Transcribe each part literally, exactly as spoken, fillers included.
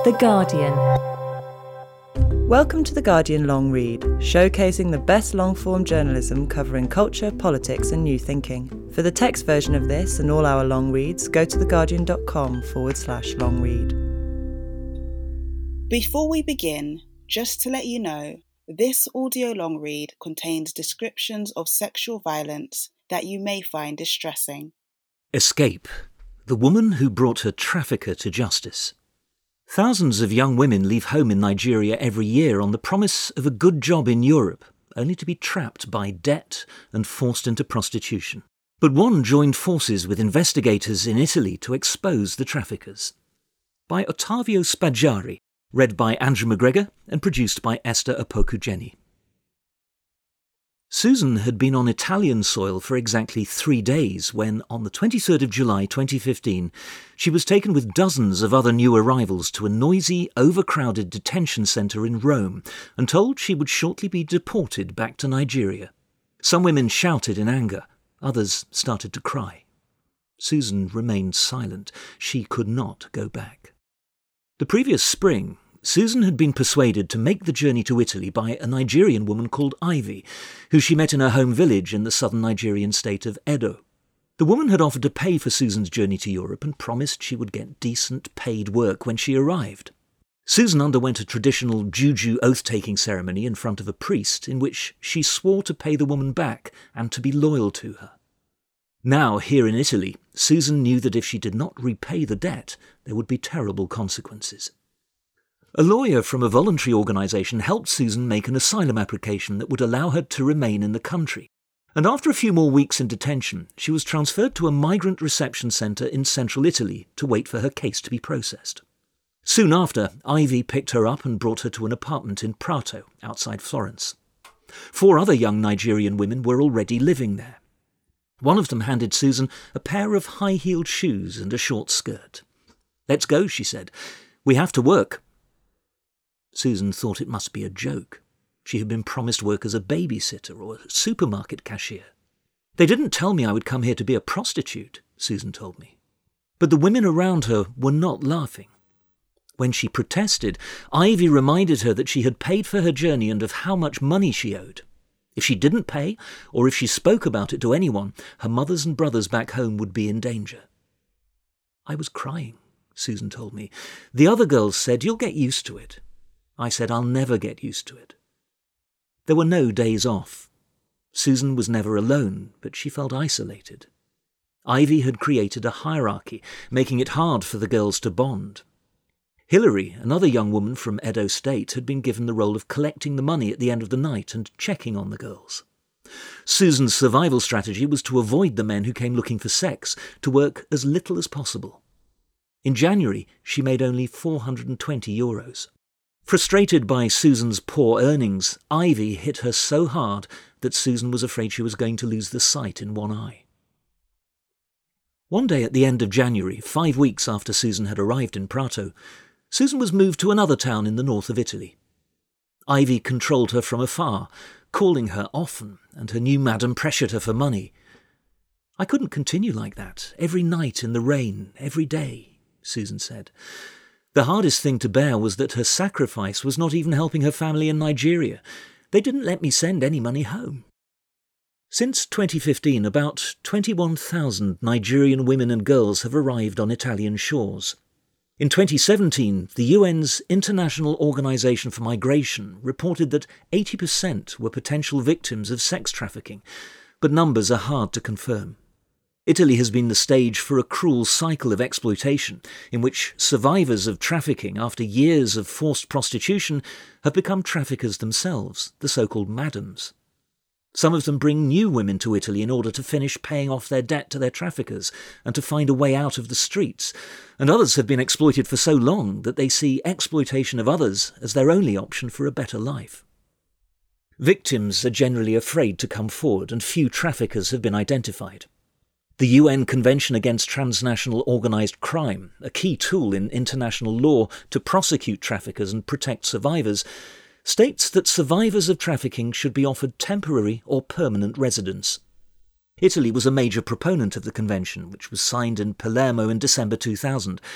The Guardian. Welcome to The Guardian Long Read, showcasing the best long-form journalism covering culture, politics and new thinking. For the text version of this and all our long reads, go to theguardian.com forward slash long read. Before we begin, just to let you know, this audio long read contains descriptions of sexual violence that you may find distressing. Escape. The woman who brought her trafficker to justice. Thousands of young women leave home in Nigeria every year on the promise of a good job in Europe, only to be trapped by debt and forced into prostitution. But one joined forces with investigators in Italy to expose the traffickers. By Ottavio Spaggiari, read by Andrew McGregor and produced by Esther Opoku-Jenny. Susan had been on Italian soil for exactly three days when, on the twenty-third of July twenty fifteen, she was taken with dozens of other new arrivals to a noisy, overcrowded detention centre in Rome and told she would shortly be deported back to Nigeria. Some women shouted in anger, others started to cry. Susan remained silent. She could not go back. The previous spring, Susan had been persuaded to make the journey to Italy by a Nigerian woman called Ivy, who she met in her home village in the southern Nigerian state of Edo. The woman had offered to pay for Susan's journey to Europe and promised she would get decent paid work when she arrived. Susan underwent a traditional juju oath-taking ceremony in front of a priest in which she swore to pay the woman back and to be loyal to her. Now, here in Italy, Susan knew that if she did not repay the debt, there would be terrible consequences. A lawyer from a voluntary organisation helped Susan make an asylum application that would allow her to remain in the country. And after a few more weeks in detention, she was transferred to a migrant reception centre in central Italy to wait for her case to be processed. Soon after, Ivy picked her up and brought her to an apartment in Prato, outside Florence. Four other young Nigerian women were already living there. One of them handed Susan a pair of high-heeled shoes and a short skirt. "Let's go," she said. "We have to work." Susan thought it must be a joke. She had been promised work as a babysitter or a supermarket cashier. "They didn't tell me I would come here to be a prostitute," Susan told me. But the women around her were not laughing. When she protested, Ivy reminded her that she had paid for her journey and of how much money she owed. If she didn't pay, or if she spoke about it to anyone, her mothers and brothers back home would be in danger. "I was crying," Susan told me. "The other girls said, 'You'll get used to it.' I said, 'I'll never get used to it.'" There were no days off. Susan was never alone, but she felt isolated. Ivy had created a hierarchy, making it hard for the girls to bond. Hilary, another young woman from Edo State, had been given the role of collecting the money at the end of the night and checking on the girls. Susan's survival strategy was to avoid the men who came looking for sex, to work as little as possible. In January, she made only four hundred twenty euros. Frustrated by Susan's poor earnings, Ivy hit her so hard that Susan was afraid she was going to lose the sight in one eye. One day at the end of January, five weeks after Susan had arrived in Prato, Susan was moved to another town in the north of Italy. Ivy controlled her from afar, calling her often, and her new madam pressured her for money. "I couldn't continue like that, every night in the rain, every day," Susan said. The hardest thing to bear was that her sacrifice was not even helping her family in Nigeria. They didn't let me send any money home. Since twenty fifteen, about twenty-one thousand Nigerian women and girls have arrived on Italian shores. In twenty seventeen, the U N's International Organization for Migration reported that eighty percent were potential victims of sex trafficking, but numbers are hard to confirm. Italy has been the stage for a cruel cycle of exploitation, in which survivors of trafficking after years of forced prostitution have become traffickers themselves, the so-called madams. Some of them bring new women to Italy in order to finish paying off their debt to their traffickers and to find a way out of the streets, and others have been exploited for so long that they see exploitation of others as their only option for a better life. Victims are generally afraid to come forward, and few traffickers have been identified. The U N Convention Against Transnational Organised Crime, a key tool in international law to prosecute traffickers and protect survivors, states that survivors of trafficking should be offered temporary or permanent residence. Italy was a major proponent of the convention, which was signed in Palermo in December two thousand.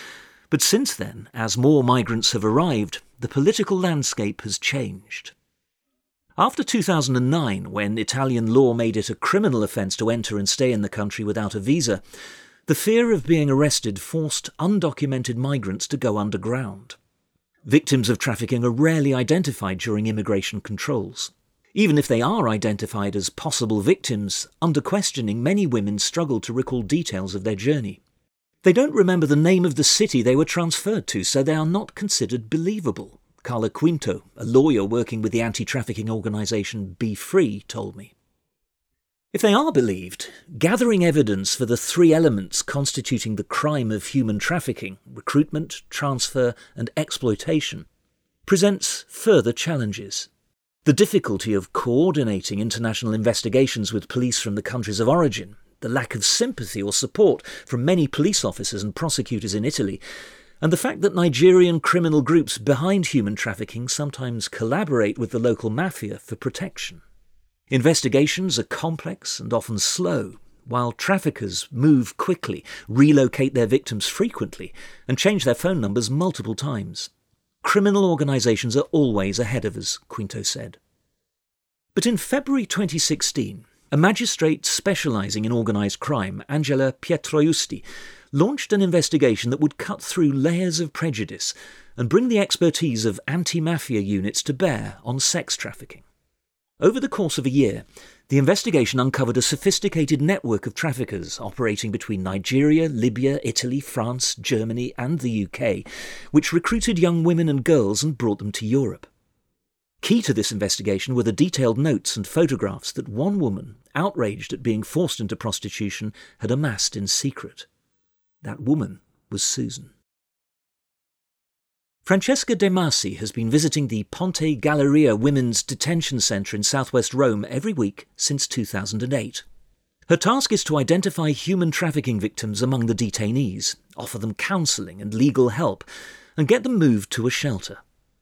But since then, as more migrants have arrived, the political landscape has changed. After two thousand nine, when Italian law made it a criminal offence to enter and stay in the country without a visa, the fear of being arrested forced undocumented migrants to go underground. Victims of trafficking are rarely identified during immigration controls. Even if they are identified as possible victims, under questioning, many women struggle to recall details of their journey. They don't remember the name of the city they were transferred to, so they are not considered believable. Carla Quinto, a lawyer working with the anti-trafficking organisation Be Free, told me. If they are believed, gathering evidence for the three elements constituting the crime of human trafficking, recruitment, transfer and exploitation, presents further challenges. The difficulty of coordinating international investigations with police from the countries of origin, the lack of sympathy or support from many police officers and prosecutors in Italy, and the fact that Nigerian criminal groups behind human trafficking sometimes collaborate with the local mafia for protection. Investigations are complex and often slow, while traffickers move quickly, relocate their victims frequently, and change their phone numbers multiple times. Criminal organisations are always ahead of us, Quinto said. But in February twenty sixteen, a magistrate specialising in organised crime, Angela Pietroiusti, launched an investigation that would cut through layers of prejudice and bring the expertise of anti-mafia units to bear on sex trafficking. Over the course of a year, the investigation uncovered a sophisticated network of traffickers operating between Nigeria, Libya, Italy, France, Germany and the U K, which recruited young women and girls and brought them to Europe. Key to this investigation were the detailed notes and photographs that one woman, outraged at being forced into prostitution, had amassed in secret. That woman was Susan. Francesca De Masi has been visiting the Ponte Galleria Women's Detention Centre in southwest Rome every week since two thousand eight. Her task is to identify human trafficking victims among the detainees, offer them counselling and legal help, and get them moved to a shelter.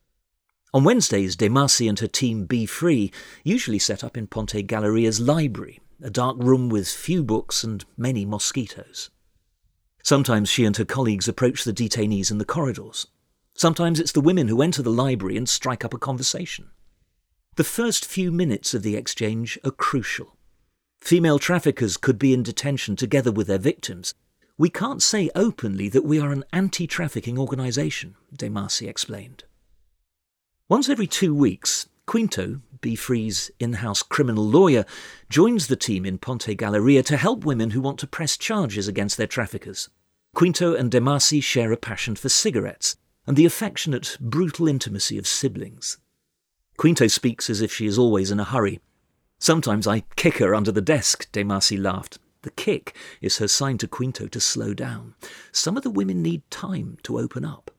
On Wednesdays, De Masi and her team Be Free usually set up in Ponte Galleria's library, a dark room with few books and many mosquitoes. Sometimes she and her colleagues approach the detainees in the corridors. Sometimes it's the women who enter the library and strike up a conversation. The first few minutes of the exchange are crucial. Female traffickers could be in detention together with their victims. We can't say openly that we are an anti-trafficking organisation, De Masi explained. Once every two weeks, Quinto, Be Free's in-house criminal lawyer, joins the team in Ponte Galleria to help women who want to press charges against their traffickers. Quinto and De Masi share a passion for cigarettes and the affectionate, brutal intimacy of siblings. Quinto speaks as if she is always in a hurry. Sometimes I kick her under the desk, De Masi laughed. The kick is her sign to Quinto to slow down. Some of the women need time to open up.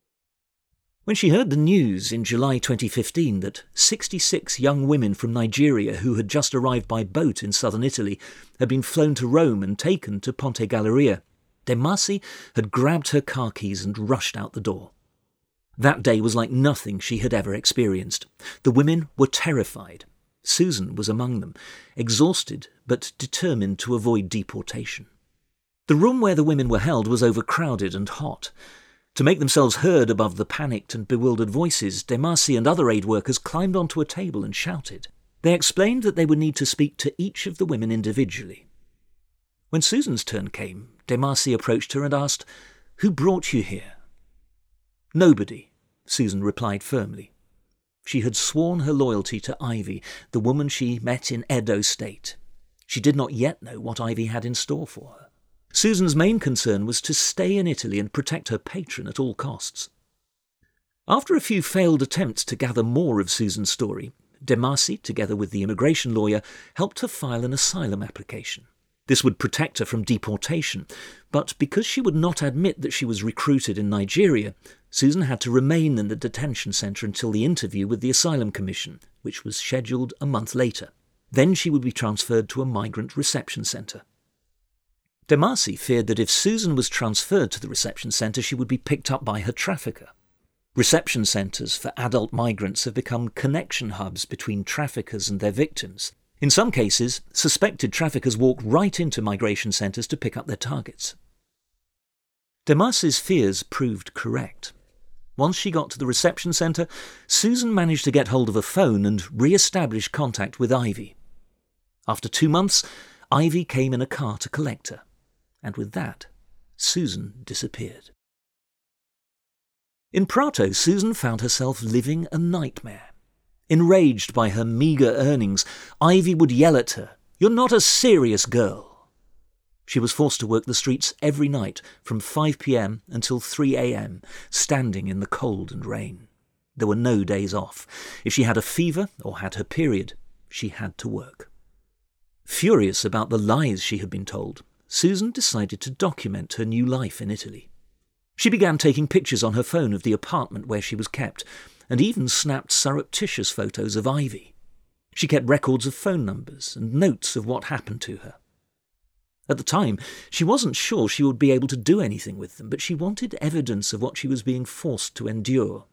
When she heard the news in July twenty fifteen that sixty-six young women from Nigeria who had just arrived by boat in southern Italy had been flown to Rome and taken to Ponte Galleria, De Masi had grabbed her car keys and rushed out the door. That day was like nothing she had ever experienced. The women were terrified. Susan was among them, exhausted but determined to avoid deportation. The room where the women were held was overcrowded and hot. To make themselves heard above the panicked and bewildered voices, De Masi and other aid workers climbed onto a table and shouted. They explained that they would need to speak to each of the women individually. When Susan's turn came, De Masi approached her and asked, "Who brought you here?" "Nobody," Susan replied firmly. She had sworn her loyalty to Ivy, the woman she met in Edo State. She did not yet know what Ivy had in store for her. Susan's main concern was to stay in Italy and protect her patron at all costs. After a few failed attempts to gather more of Susan's story, De Masi, together with the immigration lawyer, helped her file an asylum application. This would protect her from deportation, but because she would not admit that she was recruited in Nigeria, Susan had to remain in the detention centre until the interview with the Asylum Commission, which was scheduled a month later. Then she would be transferred to a migrant reception centre. De Masi feared that if Susan was transferred to the reception centre, she would be picked up by her trafficker. Reception centres for adult migrants have become connection hubs between traffickers and their victims. In some cases, suspected traffickers walk right into migration centres to pick up their targets. Demassi's fears proved correct. Once she got to the reception centre, Susan managed to get hold of a phone and re-establish contact with Ivy. After two months, Ivy came in a car to collect her, and with that, Susan disappeared. In Prato, Susan found herself living a nightmare. Enraged by her meagre earnings, Ivy would yell at her, "You're not a serious girl." She was forced to work the streets every night from five p.m. until three a.m., standing in the cold and rain. There were no days off. If she had a fever or had her period, she had to work. Furious about the lies she had been told, Susan decided to document her new life in Italy. She began taking pictures on her phone of the apartment where she was kept, and even snapped surreptitious photos of Ivy. She kept records of phone numbers and notes of what happened to her. At the time, she wasn't sure she would be able to do anything with them, but she wanted evidence of what she was being forced to endure.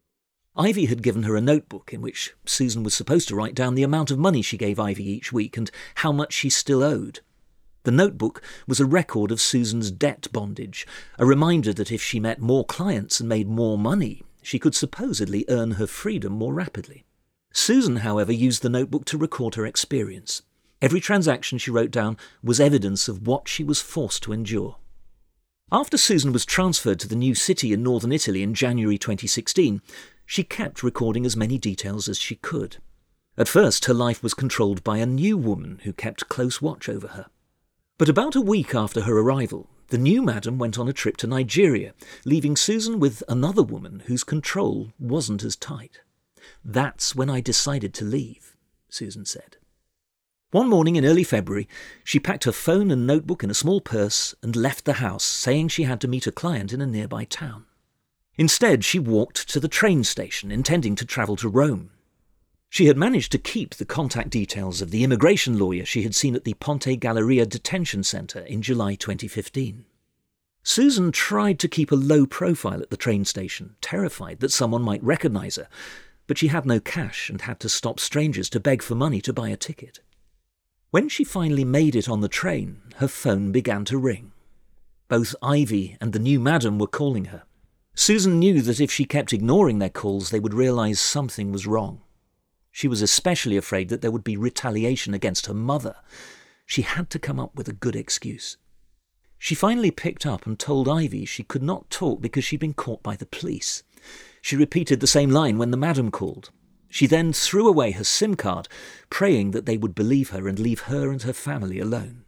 Ivy had given her a notebook in which Susan was supposed to write down the amount of money she gave Ivy each week and how much she still owed. The notebook was a record of Susan's debt bondage, a reminder that if she met more clients and made more money, she could supposedly earn her freedom more rapidly. Susan, however, used the notebook to record her experience. Every transaction she wrote down was evidence of what she was forced to endure. After Susan was transferred to the new city in northern Italy in January twenty sixteen, she kept recording as many details as she could. At first, her life was controlled by a new woman who kept close watch over her. But about a week after her arrival, the new madam went on a trip to Nigeria, leaving Susan with another woman whose control wasn't as tight. "That's when I decided to leave," Susan said. One morning in early February, she packed her phone and notebook in a small purse and left the house, saying she had to meet a client in a nearby town. Instead, she walked to the train station, intending to travel to Rome. She had managed to keep the contact details of the immigration lawyer she had seen at the Ponte Galleria detention centre in July twenty fifteen. Susan tried to keep a low profile at the train station, terrified that someone might recognise her, but she had no cash and had to stop strangers to beg for money to buy a ticket. When she finally made it on the train, her phone began to ring. Both Ivy and the new madam were calling her. Susan knew that if she kept ignoring their calls, they would realise something was wrong. She was especially afraid that there would be retaliation against her mother. She had to come up with a good excuse. She finally picked up and told Ivy she could not talk because she'd been caught by the police. She repeated the same line when the madam called. She then threw away her SIM card, praying that they would believe her and leave her and her family alone.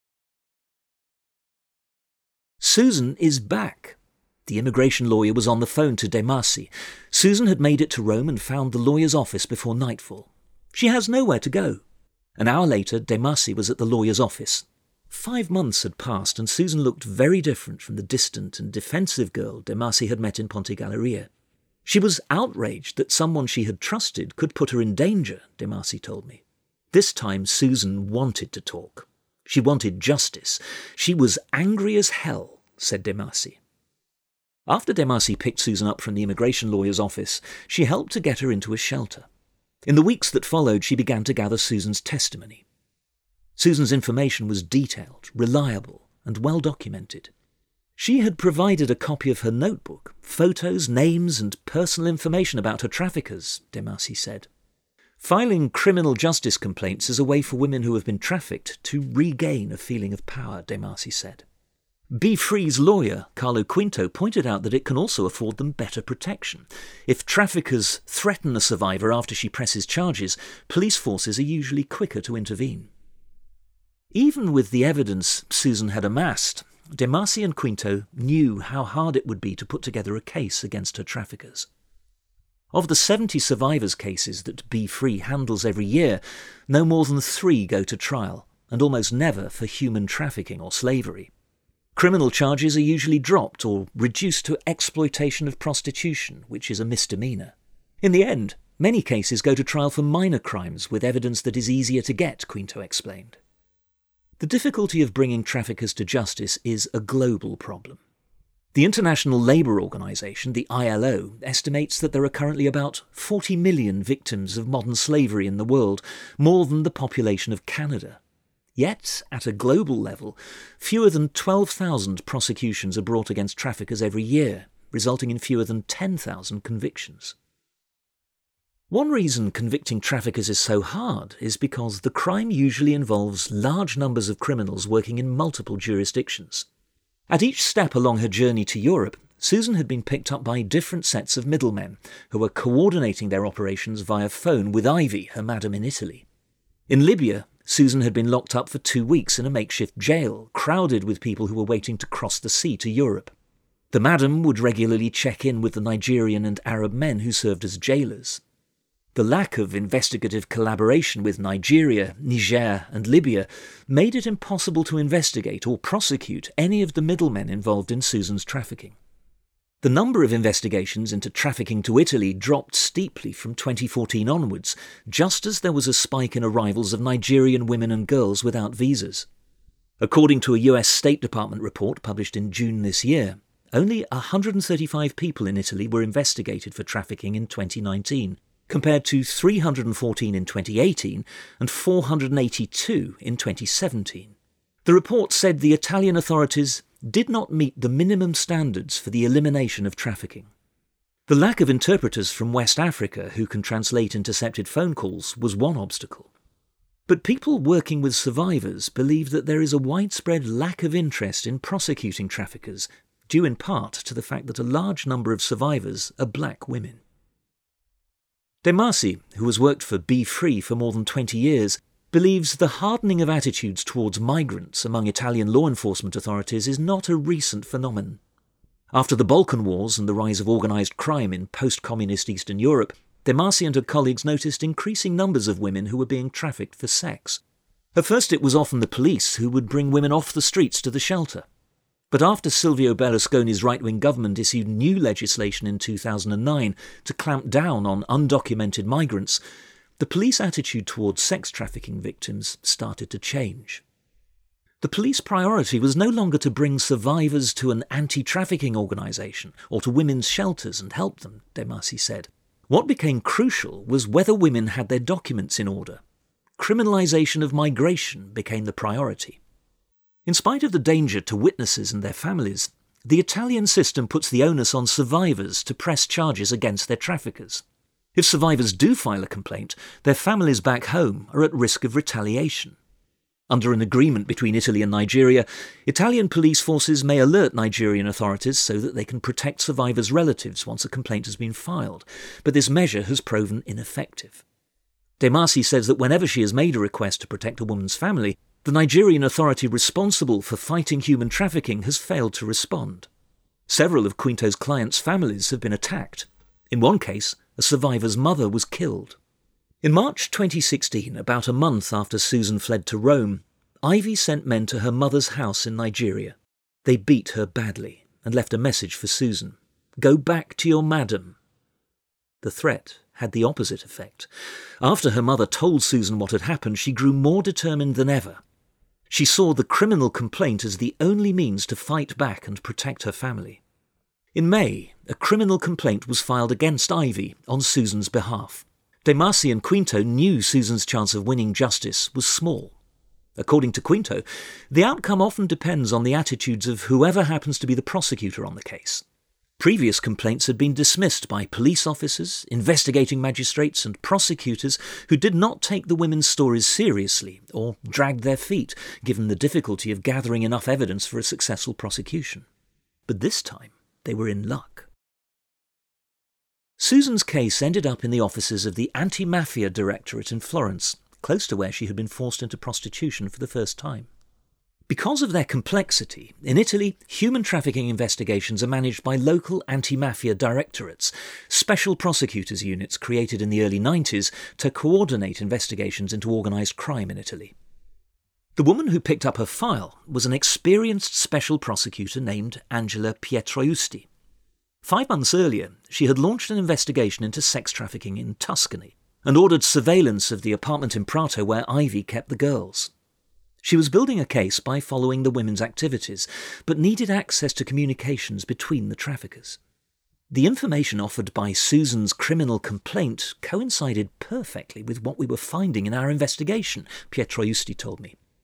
Susan is back. The immigration lawyer was on the phone to Demassi. Susan had made it to Rome and found the lawyer's office before nightfall. She has nowhere to go. An hour later, Demassi was at the lawyer's office. Five months had passed and Susan looked very different from the distant and defensive girl Demassi had met in Ponte Galleria. She was outraged that someone she had trusted could put her in danger, Demassi told me. This time Susan wanted to talk. She wanted justice. She was angry as hell, said Demassi. After Demassi picked Susan up from the immigration lawyer's office, she helped to get her into a shelter. In the weeks that followed, she began to gather Susan's testimony. Susan's information was detailed, reliable, and well documented. She had provided a copy of her notebook, photos, names, and personal information about her traffickers, Demassi said. Filing criminal justice complaints is a way for women who have been trafficked to regain a feeling of power, Demassi said. Be Free's lawyer, Carlo Quinto, pointed out that it can also afford them better protection. If traffickers threaten a survivor after she presses charges, police forces are usually quicker to intervene. Even with the evidence Susan had amassed, Demassi and Quinto knew how hard it would be to put together a case against her traffickers. Of the seventy survivors' cases that Be Free handles every year, no more than three go to trial, and almost never for human trafficking or slavery. Criminal charges are usually dropped or reduced to exploitation of prostitution, which is a misdemeanour. In the end, many cases go to trial for minor crimes with evidence that is easier to get, Quinto explained. The difficulty of bringing traffickers to justice is a global problem. The International Labour Organization, the I L O, estimates that there are currently about forty million victims of modern slavery in the world, more than the population of Canada. Yet, at a global level, fewer than twelve thousand prosecutions are brought against traffickers every year, resulting in fewer than ten thousand convictions. One reason convicting traffickers is so hard is because the crime usually involves large numbers of criminals working in multiple jurisdictions. At each step along her journey to Europe, Susan had been picked up by different sets of middlemen who were coordinating their operations via phone with Ivy, her madam in Italy. In Libya, Susan had been locked up for two weeks in a makeshift jail, crowded with people who were waiting to cross the sea to Europe. The madam would regularly check in with the Nigerian and Arab men who served as jailers. The lack of investigative collaboration with Nigeria, Niger and Libya made it impossible to investigate or prosecute any of the middlemen involved in Susan's trafficking. The number of investigations into trafficking to Italy dropped steeply from twenty fourteen onwards, just as there was a spike in arrivals of Nigerian women and girls without visas. According to a U S State Department report published in June this year, only one hundred thirty-five people in Italy were investigated for trafficking in twenty nineteen, compared to three hundred fourteen in twenty eighteen and four hundred eighty-two in twenty seventeen. The report said the Italian authorities did not meet the minimum standards for the elimination of trafficking. The lack of interpreters from West Africa who can translate intercepted phone calls was one obstacle. But people working with survivors believe that there is a widespread lack of interest in prosecuting traffickers, due in part to the fact that a large number of survivors are black women. De Masi, who has worked for Be Free for more than twenty years, believes the hardening of attitudes towards migrants among Italian law enforcement authorities is not a recent phenomenon. After the Balkan Wars and the rise of organised crime in post-communist Eastern Europe, De Masi and her colleagues noticed increasing numbers of women who were being trafficked for sex. At first it was often the police who would bring women off the streets to the shelter. But after Silvio Berlusconi's right-wing government issued new legislation in two thousand nine to clamp down on undocumented migrants, the police attitude towards sex trafficking victims started to change. The police priority was no longer to bring survivors to an anti-trafficking organisation or to women's shelters and help them, De Masi said. What became crucial was whether women had their documents in order. Criminalisation of migration became the priority. In spite of the danger to witnesses and their families, the Italian system puts the onus on survivors to press charges against their traffickers. If survivors do file a complaint, their families back home are at risk of retaliation. Under an agreement between Italy and Nigeria, Italian police forces may alert Nigerian authorities so that they can protect survivors' relatives once a complaint has been filed, but this measure has proven ineffective. De Masi says that whenever she has made a request to protect a woman's family, the Nigerian authority responsible for fighting human trafficking has failed to respond. Several of Quinto's clients' families have been attacked. In one case, a survivor's mother was killed. In March twenty sixteen, about a month after Susan fled to Rome, Ivy sent men to her mother's house in Nigeria. They beat her badly and left a message for Susan. "Go back to your madam." The threat had the opposite effect. After her mother told Susan what had happened, she grew more determined than ever. She saw the criminal complaint as the only means to fight back and protect her family. In May, a criminal complaint was filed against Ivy on Susan's behalf. De Masi and Quinto knew Susan's chance of winning justice was small. According to Quinto, the outcome often depends on the attitudes of whoever happens to be the prosecutor on the case. Previous complaints had been dismissed by police officers, investigating magistrates and prosecutors who did not take the women's stories seriously or dragged their feet, given the difficulty of gathering enough evidence for a successful prosecution. But this time, they were in luck. Susan's case ended up in the offices of the Anti-Mafia Directorate in Florence, close to where she had been forced into prostitution for the first time. Because of their complexity, in Italy, human trafficking investigations are managed by local anti-mafia directorates, special prosecutors' units created in the early nineties to coordinate investigations into organised crime in Italy. The woman who picked up her file was an experienced special prosecutor named Angela Pietroiusti. Five months earlier, she had launched an investigation into sex trafficking in Tuscany and ordered surveillance of the apartment in Prato where Ivy kept the girls. She was building a case by following the women's activities, but needed access to communications between the traffickers. The information offered by Susan's criminal complaint coincided perfectly with what we were finding in our investigation, Pietroiusti told me.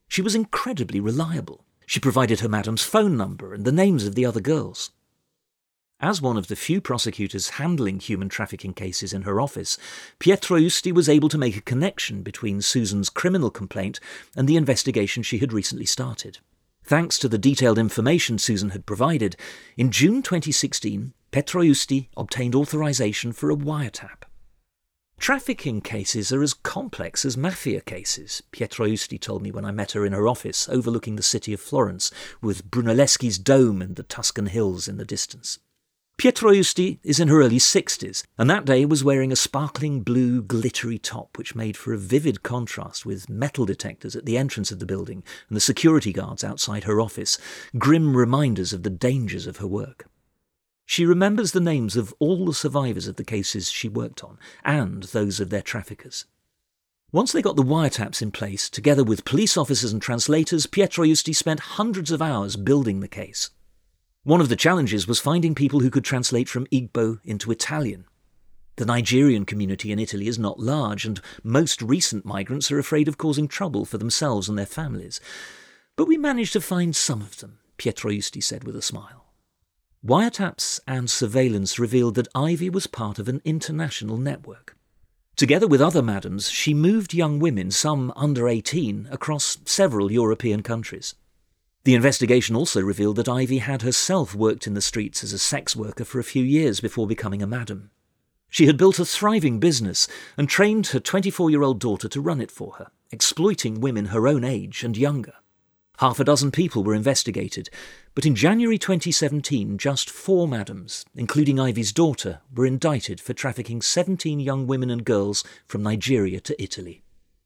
She was incredibly reliable. She provided her madam's phone number and the names of the other girls. As one of the few prosecutors handling human trafficking cases in her office, Pietro Usti was able to make a connection between Susan's criminal complaint and the investigation she had recently started. Thanks to the detailed information Susan had provided, in June twenty sixteen, Pietro Usti obtained authorization for a wiretap. Trafficking cases are as complex as mafia cases, Pietro Usti told me when I met her in her office overlooking the city of Florence, with Brunelleschi's dome and the Tuscan hills in the distance. Pietro Usti is in her early sixties, and that day was wearing a sparkling blue, glittery top which made for a vivid contrast with metal detectors at the entrance of the building and the security guards outside her office, grim reminders of the dangers of her work. She remembers the names of all the survivors of the cases she worked on, and those of their traffickers. Once they got the wiretaps in place, together with police officers and translators, Pietro Usti spent hundreds of hours building the case. One of the challenges was finding people who could translate from Igbo into Italian. The Nigerian community in Italy is not large, and most recent migrants are afraid of causing trouble for themselves and their families. But we managed to find some of them, Pietro Usti said with a smile. Wiretaps and surveillance revealed that Ivy was part of an international network. Together with other madams, she moved young women, some under eighteen, across several European countries. The investigation also revealed that Ivy had herself worked in the streets as a sex worker for a few years before becoming a madam. She had built a thriving business and trained her twenty-four-year-old daughter to run it for her, exploiting women her own age and younger. Half a dozen people were investigated, but in January twenty seventeen, just four madams, including Ivy's daughter, were indicted for trafficking seventeen young women and girls from Nigeria to Italy.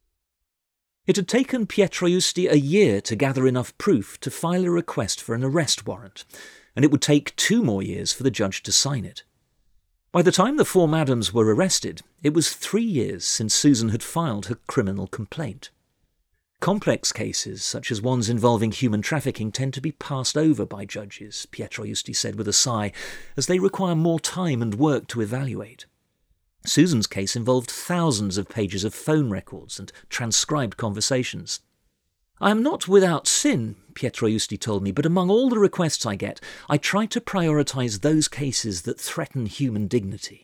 It had taken Pietro Usti a year to gather enough proof to file a request for an arrest warrant, and it would take two more years for the judge to sign it. By the time the four madams were arrested, it was three years since Susan had filed her criminal complaint. Complex cases, such as ones involving human trafficking, tend to be passed over by judges, Pietro Usti said with a sigh, as they require more time and work to evaluate. Susan's case involved thousands of pages of phone records and transcribed conversations. I am not without sin, Pietro Usti told me, but among all the requests I get, I try to prioritise those cases that threaten human dignity.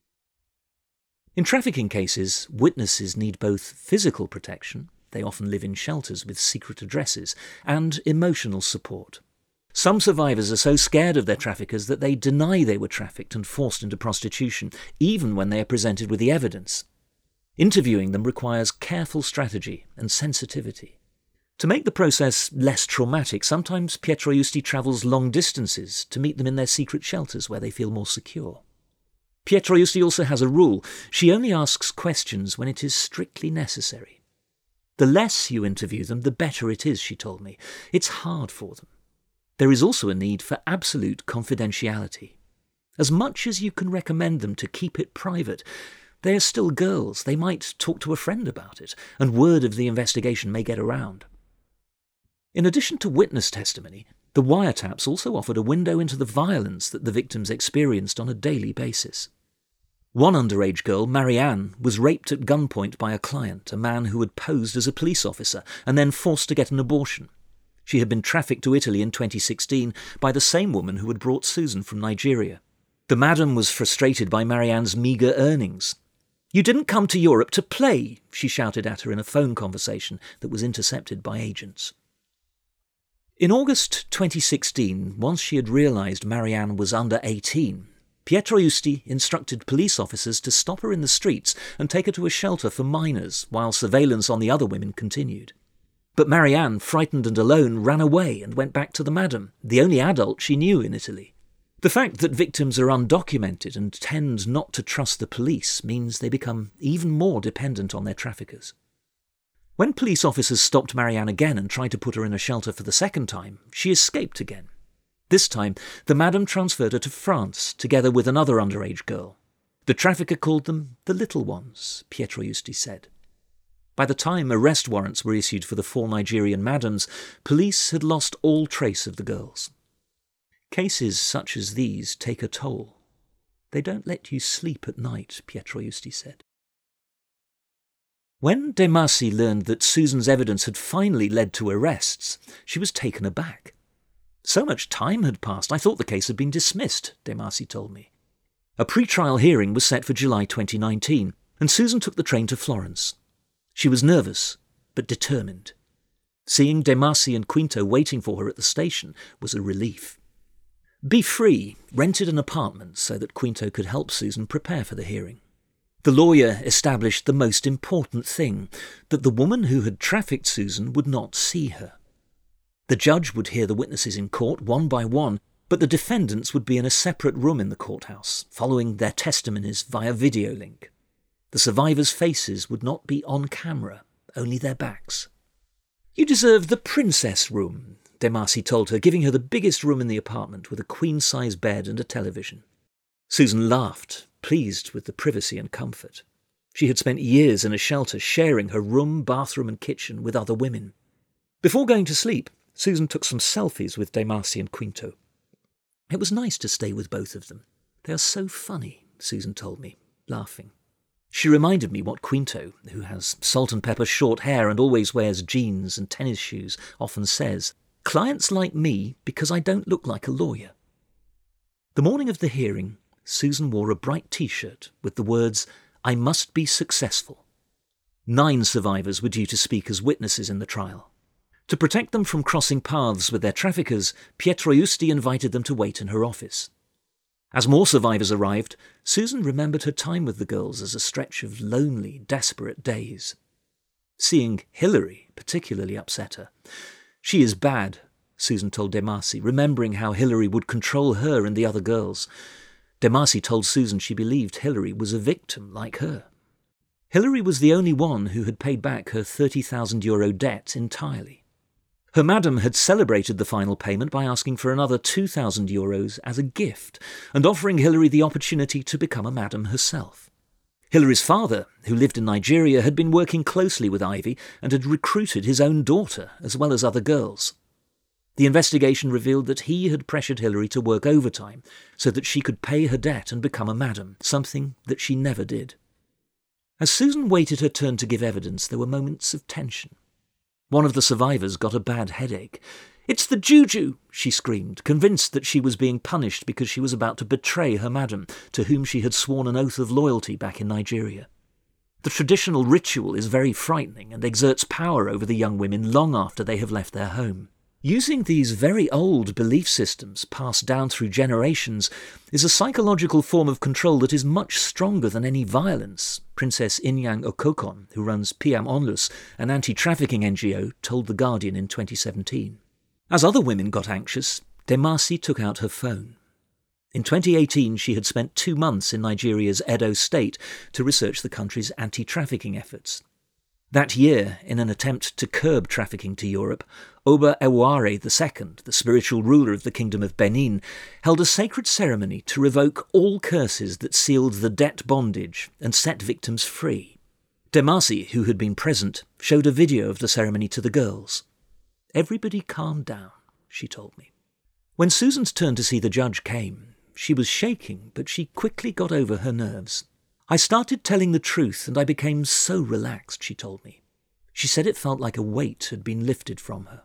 In trafficking cases, witnesses need both physical protection — they often live in shelters with secret addresses — and emotional support. Some survivors are so scared of their traffickers that they deny they were trafficked and forced into prostitution, even when they are presented with the evidence. Interviewing them requires careful strategy and sensitivity. To make the process less traumatic, sometimes Pietro Usti travels long distances to meet them in their secret shelters where they feel more secure. Pietro Usti also has a rule: she only asks questions when it is strictly necessary. The less you interview them, the better it is, she told me. It's hard for them. There is also a need for absolute confidentiality. As much as you can recommend them to keep it private, they are still girls. They might talk to a friend about it, and word of the investigation may get around. In addition to witness testimony, the wiretaps also offered a window into the violence that the victims experienced on a daily basis. One underage girl, Marianne, was raped at gunpoint by a client, a man who had posed as a police officer and then forced to get an abortion. She had been trafficked to Italy in twenty sixteen by the same woman who had brought Susan from Nigeria. The madam was frustrated by Marianne's meagre earnings. "You didn't come to Europe to play," she shouted at her in a phone conversation that was intercepted by agents. In August twenty sixteen, once she had realised Marianne was under eighteen, Pietro Usti instructed police officers to stop her in the streets and take her to a shelter for minors, while surveillance on the other women continued. But Marianne, frightened and alone, ran away and went back to the madam, the only adult she knew in Italy. The fact that victims are undocumented and tend not to trust the police means they become even more dependent on their traffickers. When police officers stopped Marianne again and tried to put her in a shelter for the second time, she escaped again. This time, the madam transferred her to France, together with another underage girl. The trafficker called them the little ones, Pietro Usti said. By the time arrest warrants were issued for the four Nigerian madams, police had lost all trace of the girls. Cases such as these take a toll. They don't let you sleep at night, Pietro Usti said. When De Marcy learned that Susan's evidence had finally led to arrests, she was taken aback. So much time had passed, I thought the case had been dismissed, De Marcy told me. A pre-trial hearing was set for July twenty nineteen, and Susan took the train to Florence. She was nervous, but determined. Seeing De Marcy and Quinto waiting for her at the station was a relief. Be Free rented an apartment so that Quinto could help Susan prepare for the hearing. The lawyer established the most important thing, that the woman who had trafficked Susan would not see her. The judge would hear the witnesses in court one by one, but the defendants would be in a separate room in the courthouse, following their testimonies via video link. The survivors' faces would not be on camera, only their backs. "You deserve the princess room," De Marcy told her, giving her the biggest room in the apartment with a queen-size bed and a television. Susan laughed, pleased with the privacy and comfort. She had spent years in a shelter sharing her room, bathroom and kitchen with other women. Before going to sleep, Susan took some selfies with De Marcy and Quinto. "It was nice to stay with both of them. They are so funny," Susan told me, laughing. She reminded me what Quinto, who has salt and pepper short hair and always wears jeans and tennis shoes, often says, "Clients like me because I don't look like a lawyer." The morning of the hearing, Susan wore a bright T-shirt with the words, "I must be successful." Nine survivors were due to speak as witnesses in the trial. To protect them from crossing paths with their traffickers, Pietro Justi invited them to wait in her office. As more survivors arrived, Susan remembered her time with the girls as a stretch of lonely, desperate days. Seeing Hilary particularly upset her. "She is bad," Susan told De Marcy, remembering how Hilary would control her and the other girls. De Marcy told Susan she believed Hilary was a victim like her. Hilary was the only one who had paid back her thirty thousand euro debt entirely. Her madam had celebrated the final payment by asking for another two thousand euros as a gift and offering Hilary the opportunity to become a madam herself. Hilary's father, who lived in Nigeria, had been working closely with Ivy and had recruited his own daughter as well as other girls. The investigation revealed that he had pressured Hilary to work overtime so that she could pay her debt and become a madam, something that she never did. As Susan waited her turn to give evidence, there were moments of tension. One of the survivors got a bad headache. "It's the juju!" she screamed, convinced that she was being punished because she was about to betray her madam, to whom she had sworn an oath of loyalty back in Nigeria. The traditional ritual is very frightening and exerts power over the young women long after they have left their home. Using these very old belief systems passed down through generations is a psychological form of control that is much stronger than any violence, Princess Inyang Okokon, who runs P M Onlus, an anti-trafficking N G O, told The Guardian in twenty seventeen. As other women got anxious, De Marcy took out her phone. In twenty eighteen, she had spent two months in Nigeria's Edo state to research the country's anti-trafficking efforts. That year, in an attempt to curb trafficking to Europe, Oba Ewuare the Second, the spiritual ruler of the Kingdom of Benin, held a sacred ceremony to revoke all curses that sealed the debt bondage and set victims free. De Marcy, who had been present, showed a video of the ceremony to the girls. "Everybody calmed down," she told me. When Susan's turn to see the judge came, she was shaking, but she quickly got over her nerves. "I started telling the truth and I became so relaxed," she told me. She said it felt like a weight had been lifted from her.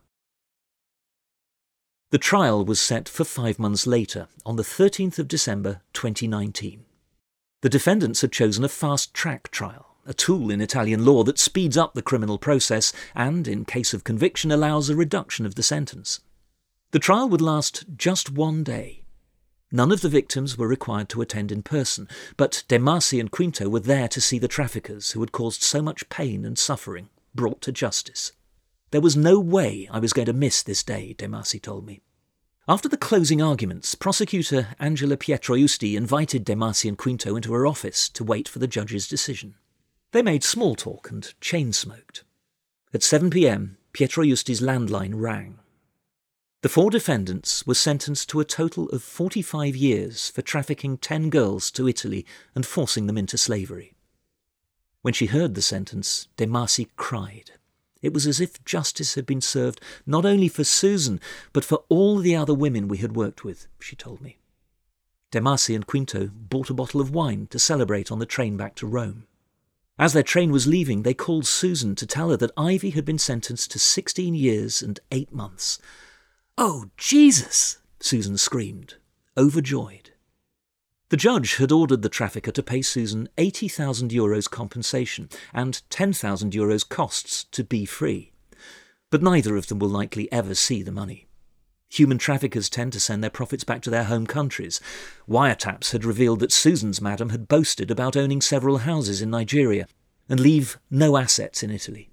The trial was set for five months later, on the thirteenth of December twenty nineteen. The defendants had chosen a fast-track trial, a tool in Italian law that speeds up the criminal process and, in case of conviction, allows a reduction of the sentence. The trial would last just one day. None of the victims were required to attend in person, but De Marcy and Quinto were there to see the traffickers who had caused so much pain and suffering brought to justice. There was no way I was going to miss this day, De Marcy told me. After the closing arguments, prosecutor Angela Pietro Justi invited De Marcy and Quinto into her office to wait for the judge's decision. They made small talk and chain-smoked. At seven p.m, Pietro Justi's landline rang. The four defendants were sentenced to a total of forty-five years for trafficking ten girls to Italy and forcing them into slavery. When she heard the sentence, De Marcy cried. It was as if justice had been served not only for Susan, but for all the other women we had worked with, she told me. De Marcy and Quinto bought a bottle of wine to celebrate on the train back to Rome. As their train was leaving, they called Susan to tell her that Ivy had been sentenced to sixteen years and eight months. "Oh, Jesus!" Susan screamed, overjoyed. The judge had ordered the trafficker to pay Susan eighty thousand euros compensation and ten thousand euros costs to be free. But neither of them will likely ever see the money. Human traffickers tend to send their profits back to their home countries. Wiretaps had revealed that Susan's madam had boasted about owning several houses in Nigeria and leave no assets in Italy.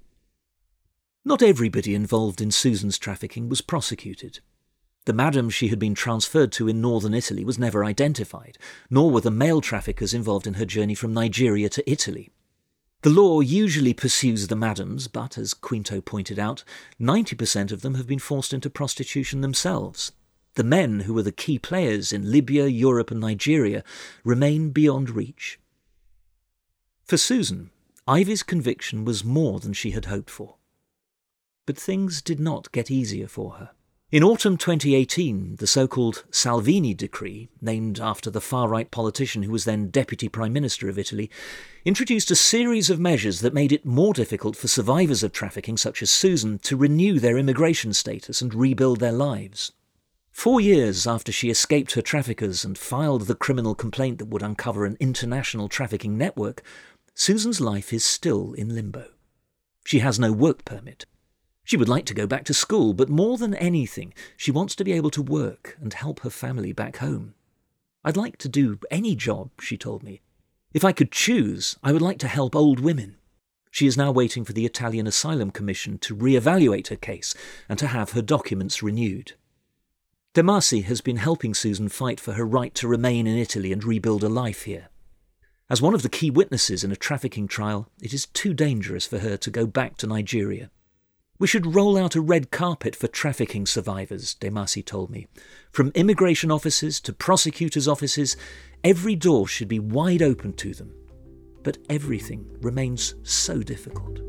Not everybody involved in Susan's trafficking was prosecuted. The madam she had been transferred to in northern Italy was never identified, nor were the male traffickers involved in her journey from Nigeria to Italy. The law usually pursues the madams, but, as Quinto pointed out, ninety percent of them have been forced into prostitution themselves. The men, who were the key players in Libya, Europe and Nigeria, remain beyond reach. For Susan, Ivy's conviction was more than she had hoped for. But things did not get easier for her. In autumn twenty eighteen, the so-called Salvini Decree, named after the far-right politician who was then Deputy Prime Minister of Italy, introduced a series of measures that made it more difficult for survivors of trafficking such as Susan to renew their immigration status and rebuild their lives. Four years after she escaped her traffickers and filed the criminal complaint that would uncover an international trafficking network, Susan's life is still in limbo. She has no work permit. She would like to go back to school, but more than anything, she wants to be able to work and help her family back home. "I'd like to do any job," she told me. "If I could choose, I would like to help old women." She is now waiting for the Italian Asylum Commission to re-evaluate her case and to have her documents renewed. De Masi has been helping Susan fight for her right to remain in Italy and rebuild a life here. As one of the key witnesses in a trafficking trial, it is too dangerous for her to go back to Nigeria. "We should roll out a red carpet for trafficking survivors," De Masi told me. "From immigration offices to prosecutors' offices, every door should be wide open to them. But everything remains so difficult."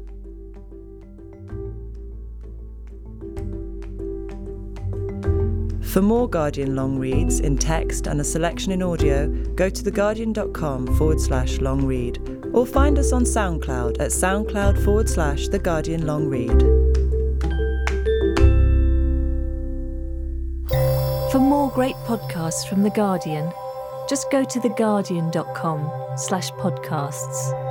For more Guardian long reads in text and a selection in audio, go to theguardian.com forward slash long read or find us on SoundCloud at soundcloud forward slash The Guardian Long Read. For more great podcasts from The Guardian, just go to theguardian.com slash podcasts.